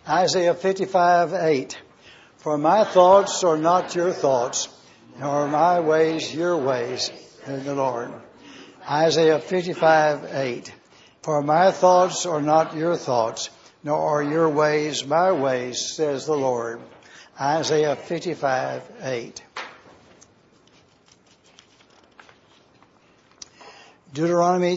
Isaiah 55:8. For my thoughts are not your thoughts, nor my ways your ways, says the Lord. Isaiah 55:8. For my thoughts are not your thoughts, nor are your ways my ways, says the Lord. Isaiah 55:8. Deuteronomy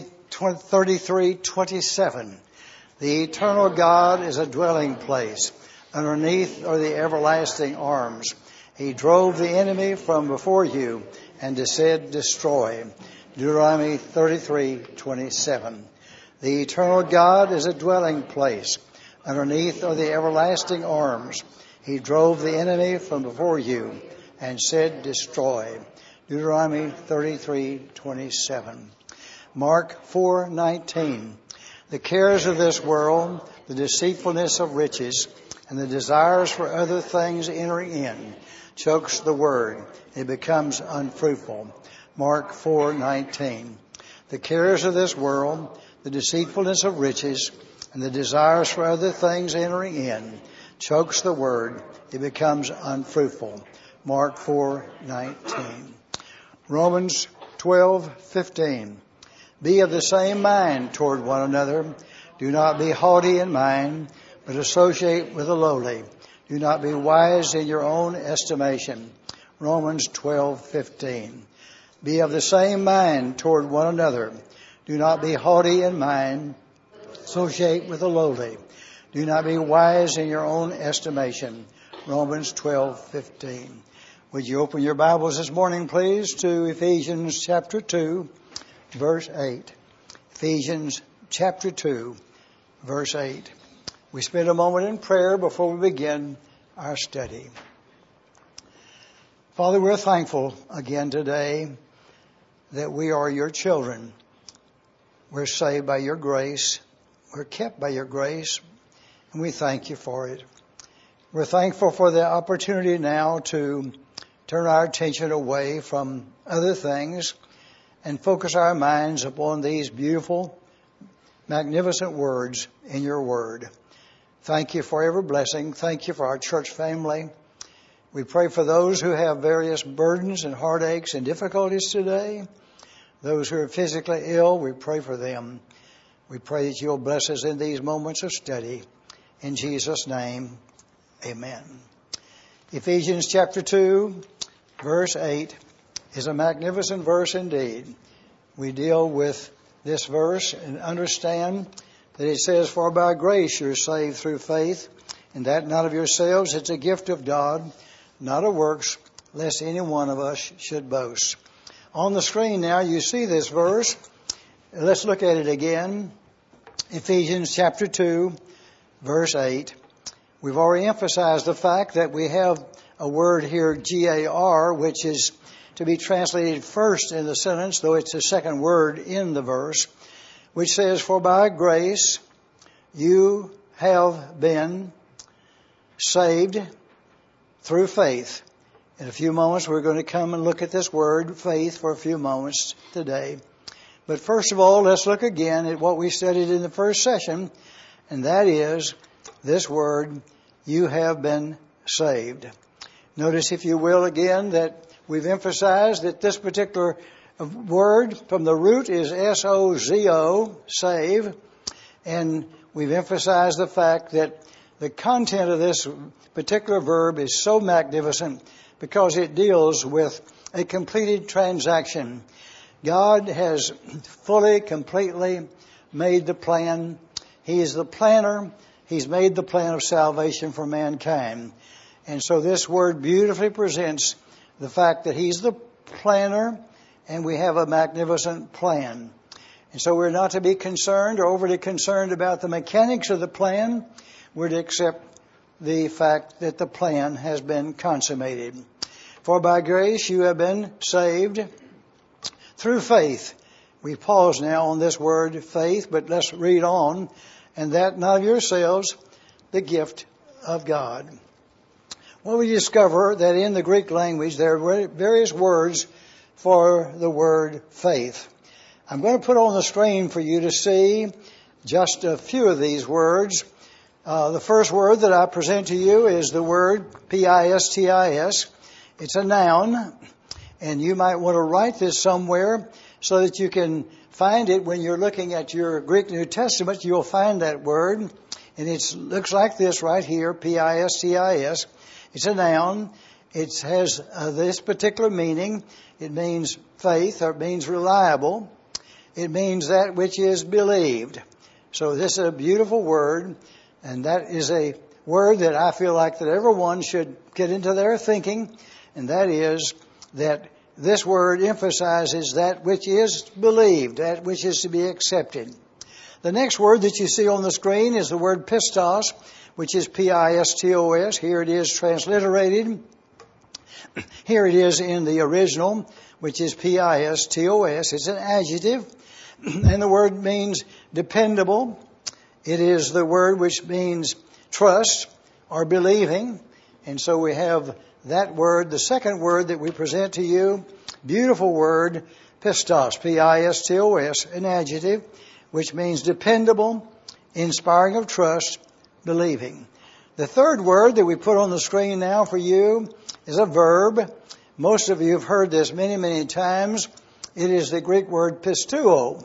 33:27. The eternal God is a dwelling place. Underneath are the everlasting arms. He drove the enemy from before you and said, destroy. Deuteronomy 33:27. The eternal God is a dwelling place. Underneath are the everlasting arms. He drove the enemy from before you and said, destroy. Deuteronomy 33:27. Mark 4:19. The cares of this world, the deceitfulness of riches, and the desires for other things entering in, chokes the word. It becomes unfruitful. Mark 4:19. The cares of this world, the deceitfulness of riches, and the desires for other things entering in, chokes the word. It becomes unfruitful. Mark 4:19. Romans 12:15. Be of the same mind toward one another. Do not be haughty in mind, but associate with the lowly. Do not be wise in your own estimation. Romans 12:15. Be of the same mind toward one another. Do not be haughty in mind. Associate with the lowly. Do not be wise in your own estimation. Romans 12:15. Would you open your Bibles this morning, please, to Ephesians chapter 2, verse 8. Ephesians chapter 2, verse 8. We spend a moment in prayer before we begin our study. Father, we're thankful again today that we are your children. We're saved by your grace. We're kept by your grace. And we thank you for it. We're thankful for the opportunity now to turn our attention away from other things and focus our minds upon these beautiful, magnificent words in your word. Thank you for every blessing. Thank you for our church family. We pray for those who have various burdens and heartaches and difficulties today. Those who are physically ill, we pray for them. We pray that you'll bless us in these moments of study. In Jesus' name, amen. Ephesians chapter 2, verse 8 is a magnificent verse indeed. We deal with this verse and understand that it says, for by grace you're saved through faith, and that not of yourselves, it's a gift of God, not of works, lest any one of us should boast. On the screen now you see this verse. Let's look at it again. Ephesians chapter 2, verse 8. We've already emphasized the fact that we have a word here, G-A-R, which is to be translated first in the sentence, though it's the second word in the verse, which says, for by grace you have been saved through faith. In a few moments we're going to come and look at this word, faith, for a few moments today. But first of all, let's look again at what we studied in the first session, and that is this word, you have been saved. Notice, if you will, again, that we've emphasized that this particular word from the root is S-O-Z-O, save. And we've emphasized the fact that the content of this particular verb is so magnificent because it deals with a completed transaction. God has fully, completely made the plan. He is the planner. He's made the plan of salvation for mankind. And so this word beautifully presents the fact that He's the planner and we have a magnificent plan. And so we're not to be concerned or overly concerned about the mechanics of the plan. We're to accept the fact that the plan has been consummated. For by grace you have been saved through faith. We pause now on this word faith, but let's read on. And that not of yourselves, the gift of God. Well, we discover that in the Greek language there are various words for the word faith. I'm going to put on the screen for you to see just a few of these words. The first word that I present to you is the word P-I-S-T-I-S. It's a noun, and you might want to write this somewhere so that you can find it when you're looking at your Greek New Testament. You'll find that word, and it looks like this right here, P-I-S-T-I-S. It's a noun. It has this particular meaning. It means faith, or it means reliable. It means that which is believed. So this is a beautiful word, and that is a word that I feel like that everyone should get into their thinking, and that is that this word emphasizes that which is believed, that which is to be accepted. The next word that you see on the screen is the word pistos, which is P-I-S-T-O-S. Here it is transliterated. Here it is in the original, which is P-I-S-T-O-S. It's an adjective, and the word means dependable. It is the word which means trust or believing. And so we have that word. The second word that we present to you, beautiful word, pistos, P-I-S-T-O-S, an adjective, which means dependable, inspiring of trust, believing. The third word that we put on the screen now for you is a verb. Most of you have heard this many, many times. It is the Greek word pisteuo,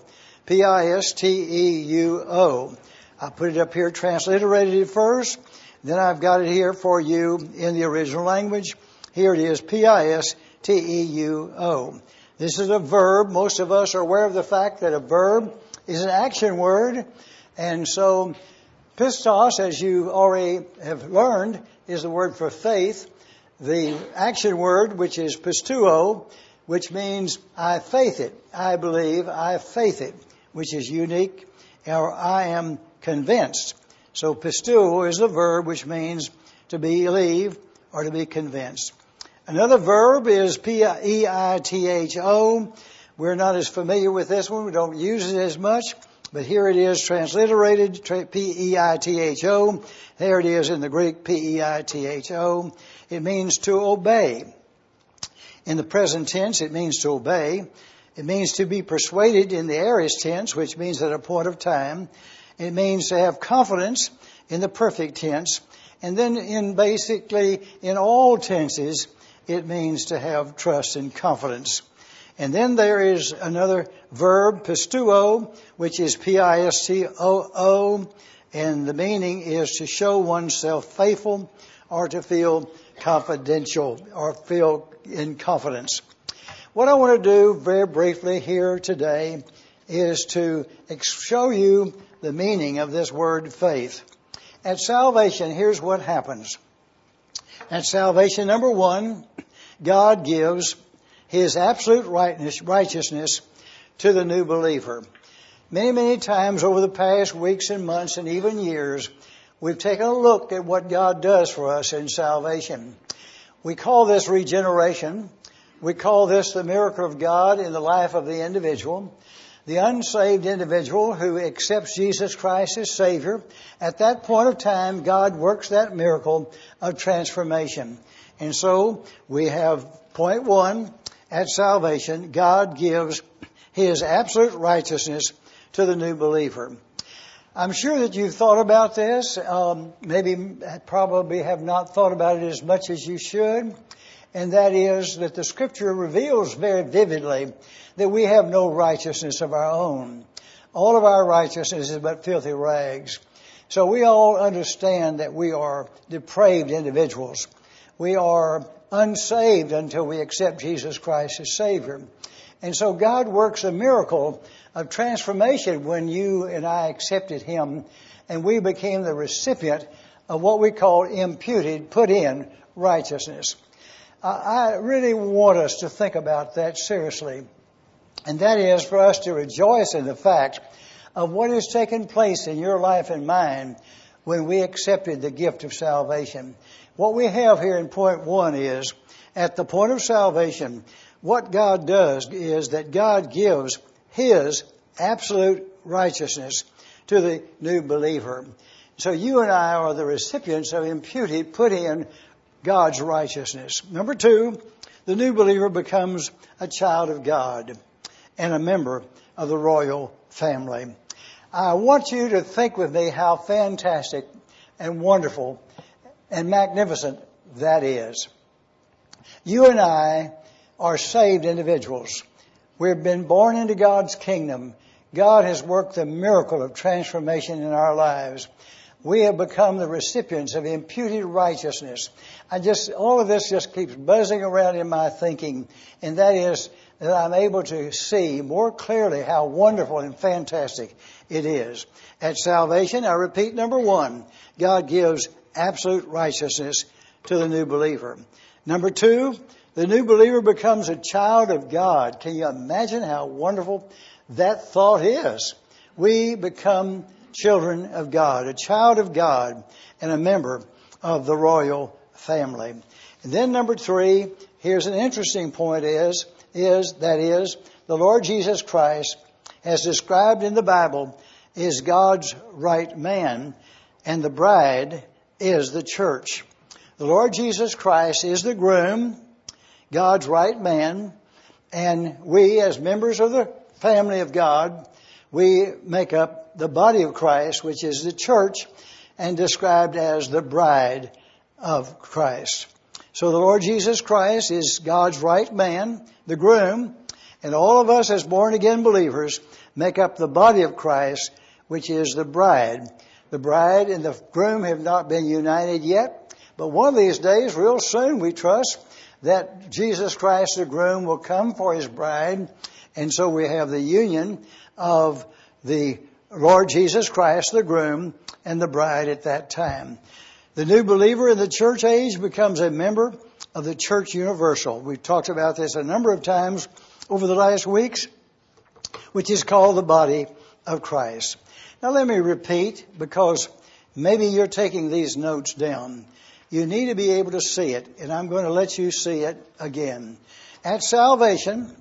P-I-S-T-E-U-O. I put it up here, transliterated it first. Then I've got it here for you in the original language. Here it is, P-I-S-T-E-U-O. This is a verb. Most of us are aware of the fact that a verb is an action word. And so pistos, as you already have learned, is the word for faith. The action word, which is pisteuo, which means I faith it, I believe, I faith it, which is unique, or I am convinced. So pisteuo is a verb which means to believe or to be convinced. Another verb is P-E-I-T-H-O. We're not as familiar with this one. We don't use it as much. But here it is transliterated, P-E-I-T-H-O. There it is in the Greek, P-E-I-T-H-O. It means to obey. In the present tense, it means to obey. It means to be persuaded in the aorist tense, which means at a point of time. It means to have confidence in the perfect tense. And then in all tenses, it means to have trust and confidence. And then there is another verb, pisteuo, which is P-I-S-T-O-O. And the meaning is to show oneself faithful or to feel confidential or feel in confidence. What I want to do very briefly here today is to show you the meaning of this word faith. At salvation, here's what happens. At salvation, number one, God gives His absolute righteousness to the new believer. Many, many times over the past weeks and months and even years, we've taken a look at what God does for us in salvation. We call this regeneration. We call this the miracle of God in the life of the individual. The unsaved individual who accepts Jesus Christ as Savior, at that point of time, God works that miracle of transformation. And so we have point one, at salvation, God gives His absolute righteousness to the new believer. I'm sure that you've thought about this, probably have not thought about it as much as you should, and that is that the Scripture reveals very vividly that we have no righteousness of our own. All of our righteousness is but filthy rags. So we all understand that we are depraved individuals. We are unsaved until we accept Jesus Christ as Savior. And so God works a miracle of transformation when you and I accepted Him and we became the recipient of what we call imputed, put in righteousness. I really want us to think about that seriously. And that is for us to rejoice in the fact of what has taken place in your life and mine when we accepted the gift of salvation. What we have here in point one is, at the point of salvation, what God does is that God gives His absolute righteousness to the new believer. So you and I are the recipients of imputed, put in God's righteousness. Number two, the new believer becomes a child of God and a member of the royal family. I want you to think with me how fantastic and wonderful and magnificent that is. You and I are saved individuals. We've been born into God's kingdom. God has worked the miracle of transformation in our lives. We have become the recipients of imputed righteousness. All of this just keeps buzzing around in my thinking, and that is that I'm able to see more clearly how wonderful and fantastic it is. At salvation, I repeat, number one, God gives absolute righteousness to the new believer. Number two, the new believer becomes a child of God. Can you imagine how wonderful that thought is? We become children of God, a child of God, and a member of the royal family. And then number three, here's an interesting point is the Lord Jesus Christ, as described in the Bible, is God's right man, and the bride is the church. The Lord Jesus Christ is the groom, God's right man, and we as members of the family of God, we make up the body of Christ, which is the church, and described as the bride of Christ. So the Lord Jesus Christ is God's right man, the groom, and all of us as born-again believers make up the body of Christ, which is the bride. The bride and the groom have not been united yet, but one of these days, real soon, we trust that Jesus Christ, the groom, will come for his bride, and so we have the union of the Lord Jesus Christ, the groom, and the bride at that time. The new believer in the church age becomes a member of the church universal. We've talked about this a number of times over the last weeks, which is called the body of Christ. Now let me repeat, because maybe you're taking these notes down. You need to be able to see it, and I'm going to let you see it again. At salvation,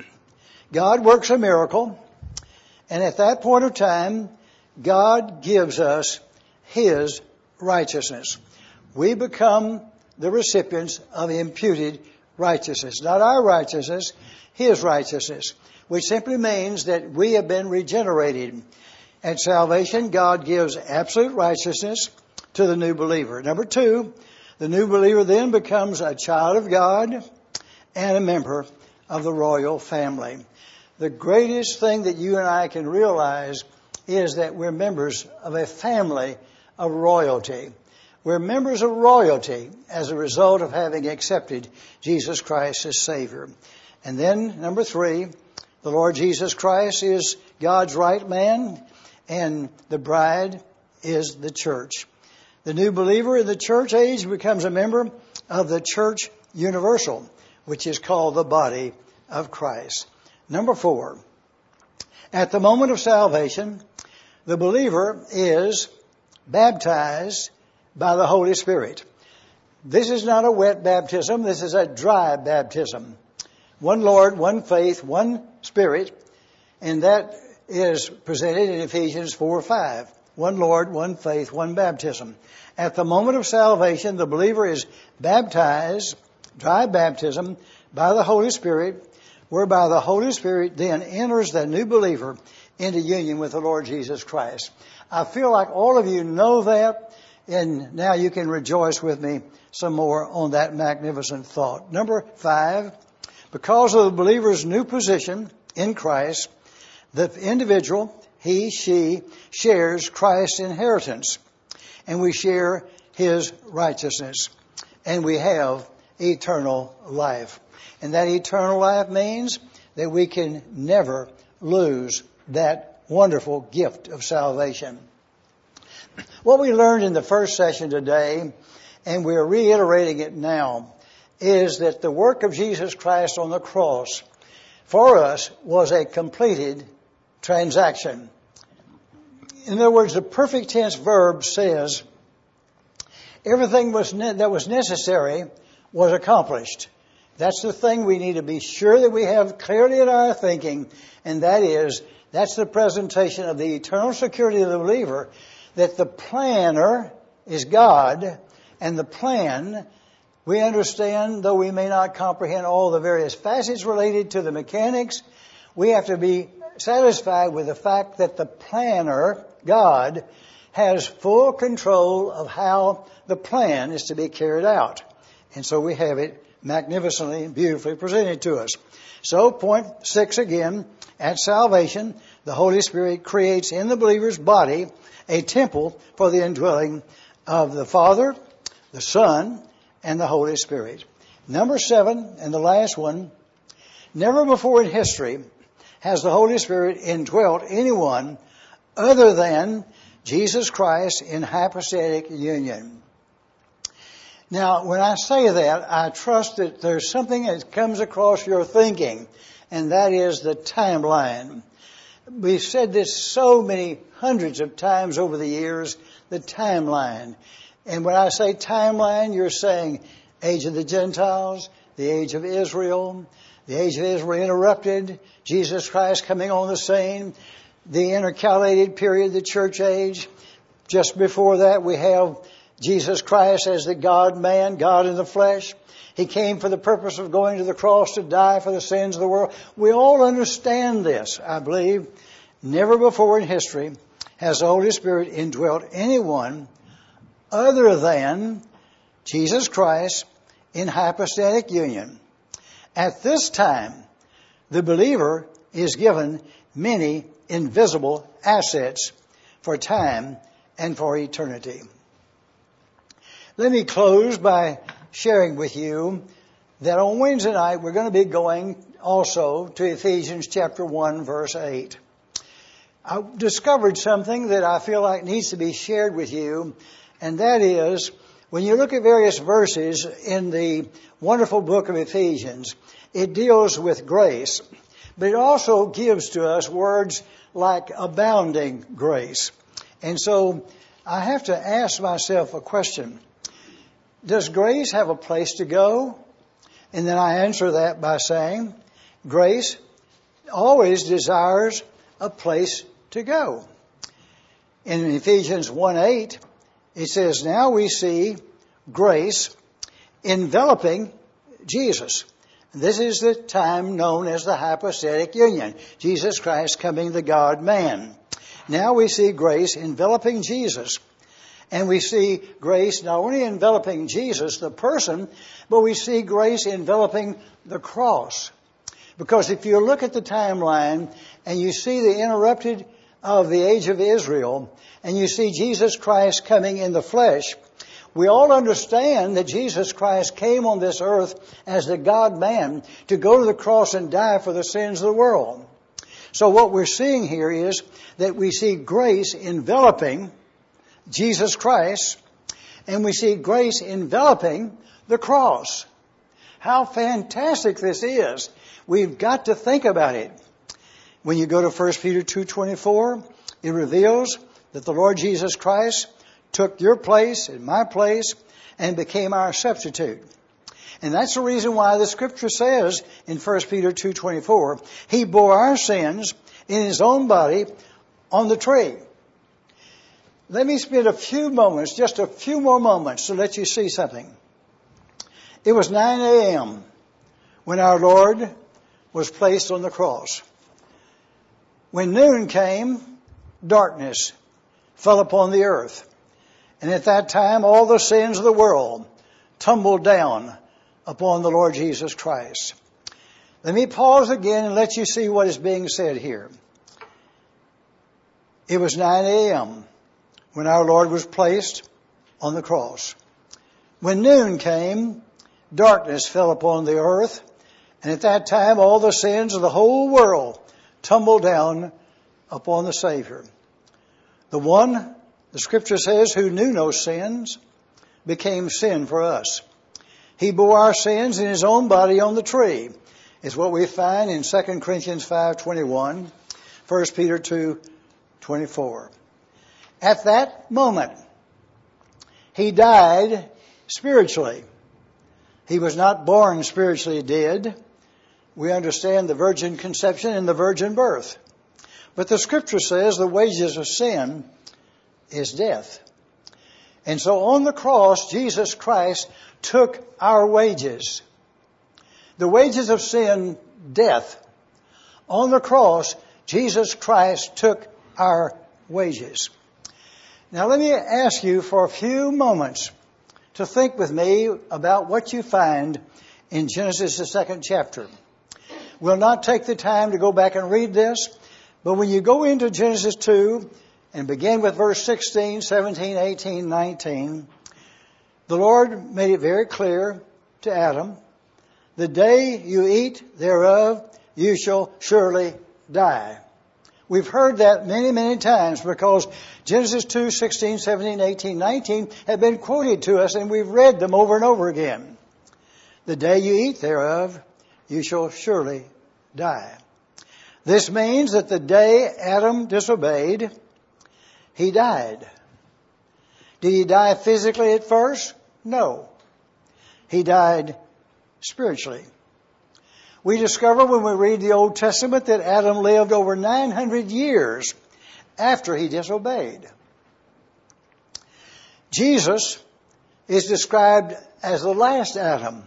God works a miracle, and at that point of time, God gives us His righteousness. We become the recipients of imputed righteousness. Not our righteousness, His righteousness, which simply means that we have been regenerated. At salvation, God gives absolute righteousness to the new believer. Number two, the new believer then becomes a child of God and a member of the royal family. The greatest thing that you and I can realize is that we're members of a family of royalty. We're members of royalty as a result of having accepted Jesus Christ as Savior. And then, number three, the Lord Jesus Christ is God's right man, and the bride is the church. The new believer in the church age becomes a member of the church universal, which is called the body of Christ. Number four, at the moment of salvation, the believer is baptized by the Holy Spirit. This is not a wet baptism. This is a dry baptism. One Lord, one faith, one Spirit, and that is presented in Ephesians 4:5. One Lord, one faith, one baptism. At the moment of salvation, the believer is baptized, dry baptism, by the Holy Spirit, whereby the Holy Spirit then enters the new believer into union with the Lord Jesus Christ. I feel like all of you know that, and now you can rejoice with me some more on that magnificent thought. Number five, because of the believer's new position in Christ, the individual, he, she, shares Christ's inheritance, and we share His righteousness, and we have eternal life. And that eternal life means that we can never lose that wonderful gift of salvation. What we learned in the first session today, and we're reiterating it now, is that the work of Jesus Christ on the cross for us was a completed transaction. In other words, the perfect tense verb says everything that was necessary was accomplished. That's the thing we need to be sure that we have clearly in our thinking, and that's the presentation of the eternal security of the believer, that the planner is God, and the plan, we understand, though we may not comprehend all the various facets related to the mechanics, we have to be satisfied with the fact that the planner, God, has full control of how the plan is to be carried out. And so we have it magnificently and beautifully presented to us. So, point 6 again, at salvation, the Holy Spirit creates in the believer's body a temple for the indwelling of the Father, the Son, and the Holy Spirit. Number 7, and the last one, never before in history has the Holy Spirit indwelt anyone other than Jesus Christ in hypostatic union. Now, when I say that, I trust that there's something that comes across your thinking, and that is the timeline. We've said this so many hundreds of times over the years, the timeline. And when I say timeline, you're saying age of the Gentiles, the age of Israel, the age of Israel interrupted, Jesus Christ coming on the scene, the intercalated period, the church age. Just before that, we have Jesus Christ as the God-man, God in the flesh. He came for the purpose of going to the cross to die for the sins of the world. We all understand this, I believe. Never before in history has the Holy Spirit indwelt anyone other than Jesus Christ in hypostatic union. At this time, the believer is given many invisible assets for time and for eternity. Let me close by sharing with you that on Wednesday night we're going to be going also to Ephesians chapter 1 verse 8. I discovered something that I feel like needs to be shared with you, and that is when you look at various verses in the wonderful book of Ephesians, it deals with grace, but it also gives to us words like abounding grace. And so I have to ask myself a question. Does grace have a place to go? And then I answer that by saying, grace always desires a place to go. In Ephesians 1:8, it says, now we see grace enveloping Jesus. This is the time known as the hypostatic union. Jesus Christ coming the God-man. Now we see grace enveloping Jesus. And we see grace not only enveloping Jesus, the person, but we see grace enveloping the cross. Because if you look at the timeline and you see the interrupted of the age of Israel, and you see Jesus Christ coming in the flesh, we all understand that Jesus Christ came on this earth as the God-man to go to the cross and die for the sins of the world. So what we're seeing here is that we see grace enveloping Jesus Christ, and we see grace enveloping the cross. How fantastic this is. We've got to think about it. When you go to 1 Peter 2:24, it reveals that the Lord Jesus Christ took your place and my place and became our substitute. And that's the reason why the scripture says in 1 Peter 2:24, He bore our sins in His own body on the tree. Let me spend a few moments, just a few more moments, to let you see something. It was 9 a.m. when our Lord was placed on the cross. When noon came, darkness fell upon the earth. And at that time, all the sins of the world tumbled down upon the Lord Jesus Christ. Let me pause again and let you see what is being said here. It was 9 a.m. when our Lord was placed on the cross. When noon came, darkness fell upon the earth, and at that time all the sins of the whole world tumbled down upon the Savior. The one, the scripture says, who knew no sins, became sin for us. He bore our sins in His own body on the tree, is what we find in 2 Corinthians 5:21, 1 Peter 2:24. At that moment, He died spiritually. He was not born spiritually dead. We understand the virgin conception and the virgin birth. But the scripture says the wages of sin is death. And so on the cross, Jesus Christ took our wages. The wages of sin, death. On the cross, Jesus Christ took our wages. Now let me ask you for a few moments to think with me about what you find in Genesis, the 2nd chapter. We'll not take the time to go back and read this, but when you go into Genesis 2 and begin with verse 16, 17, 18, 19, the Lord made it very clear to Adam, the day you eat thereof, you shall surely die. We've heard that many, many times because Genesis 2, 16, 17, 18, 19 have been quoted to us and we've read them over and over again. The day you eat thereof, you shall surely die. This means that the day Adam disobeyed, he died. Did he die physically at first? No. He died spiritually. We discover when we read the Old Testament that Adam lived over 900 years after he disobeyed. Jesus is described as the last Adam.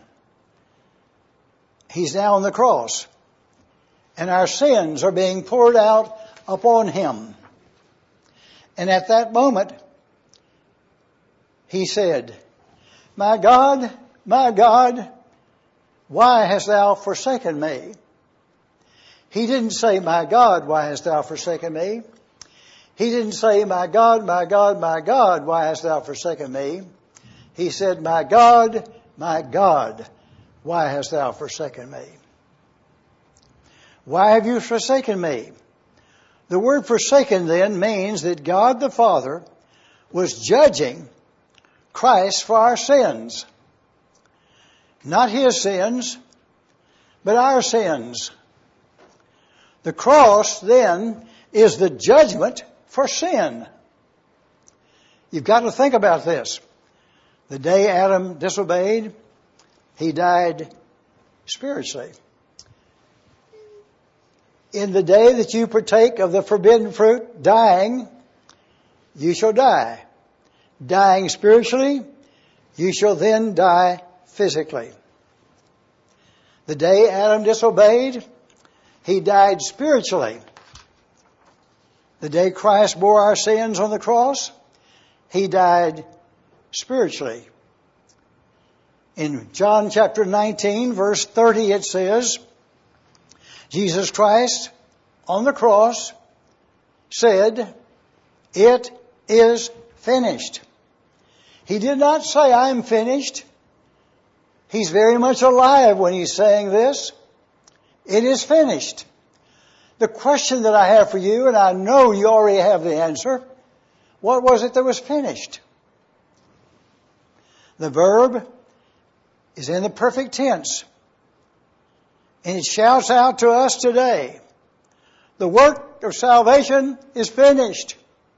He's now on the cross, and our sins are being poured out upon him. And at that moment, he said, my God, why hast thou forsaken me? He didn't say, my God, why hast thou forsaken me? He didn't say, my God, why hast thou forsaken me? He said, my God, why hast thou forsaken me? Why have you forsaken me? The word forsaken then means that God the Father was judging Christ for our sins. Not his sins, but our sins. The cross then is the judgment for sin. You've got to think about this. The day Adam disobeyed, he died spiritually. In the day that you partake of the forbidden fruit, dying, you shall die. Dying spiritually, you shall then die physically. The day Adam disobeyed, he died spiritually. The day Christ bore our sins on the cross, he died spiritually. In John chapter 19, verse 30, it says, Jesus Christ on the cross said, it is finished. He did not say, I'm finished. He's very much alive when he's saying this. It is finished. The question that I have for you, and I know you already have the answer, what was it that was finished? The verb is in the perfect tense. And it shouts out to us today, the work of salvation is finished.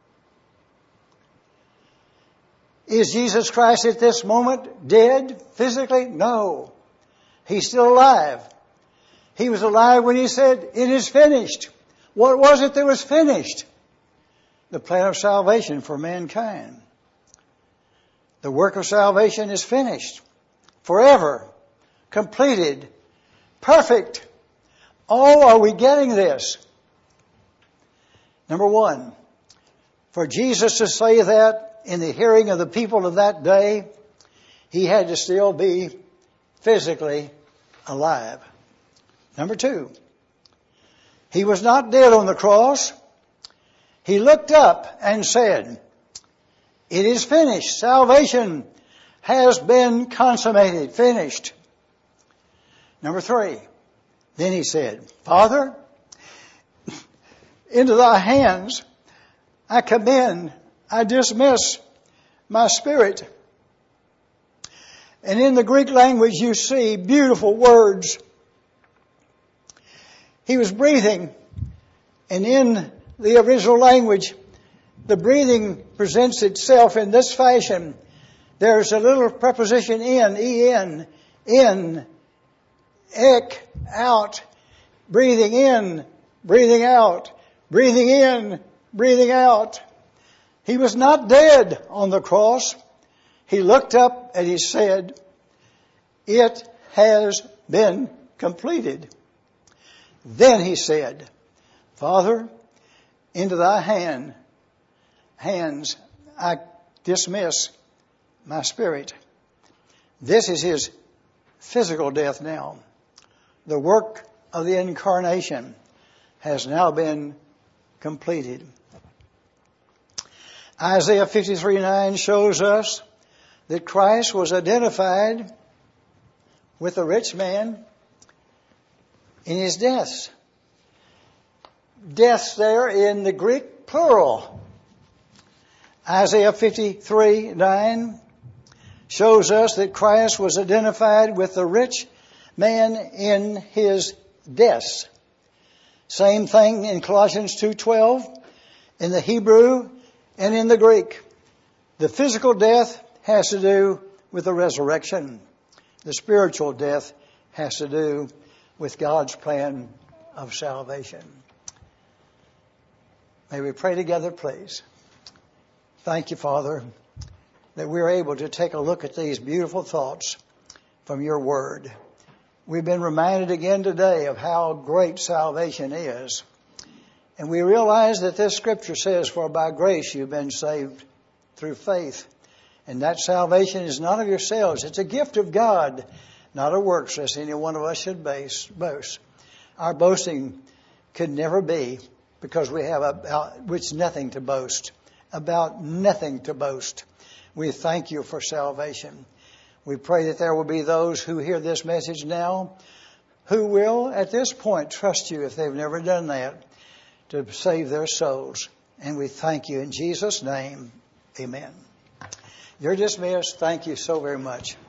Is Jesus Christ at this moment dead physically? No. He's still alive. He was alive when he said, it is finished. What was it that was finished? The plan of salvation for mankind. The work of salvation is finished. Forever. Completed. Perfect. Oh, are we getting this? Number one, for Jesus to say that in the hearing of the people of that day, he had to still be physically alive. Number two, he was not dead on the cross. He looked up and said, it is finished. Salvation has been consummated, finished. Number three, then he said, Father, into thy hands I commend, I dismiss my spirit. And in the Greek language you see beautiful words. He was breathing, and in the original language, the breathing presents itself in this fashion. There's a little preposition in, ek, out, breathing in, breathing out, breathing in, breathing out. He was not dead on the cross. He looked up and he said, it has been completed. Then he said, Father, into thy hands I dismiss my spirit. This is his physical death now. The work of the incarnation has now been completed. Isaiah 53:9 shows us that Christ was identified with the rich man in his deaths. Deaths there in the Greek plural. Isaiah 53:9 shows us that Christ was identified with the rich man in his deaths. Same thing in Colossians 2:12, in the Hebrew and in the Greek. The physical death has to do with the resurrection. The spiritual death has to do with God's plan of salvation. May we pray together, please. Thank you, Father, that we're able to take a look at these beautiful thoughts from your word. We've been reminded again today of how great salvation is. And we realize that this scripture says, for by grace you've been saved through faith. And that salvation is not of yourselves. It's a gift of God, not of works, lest any one of us should boast. Our boasting could never be, because we have which nothing to boast. About nothing to boast. We thank you for salvation. We pray that there will be those who hear this message now who will, at this point, trust you, if they've never done that, to save their souls. And we thank you in Jesus' name. Amen. You're dismissed. Thank you so very much.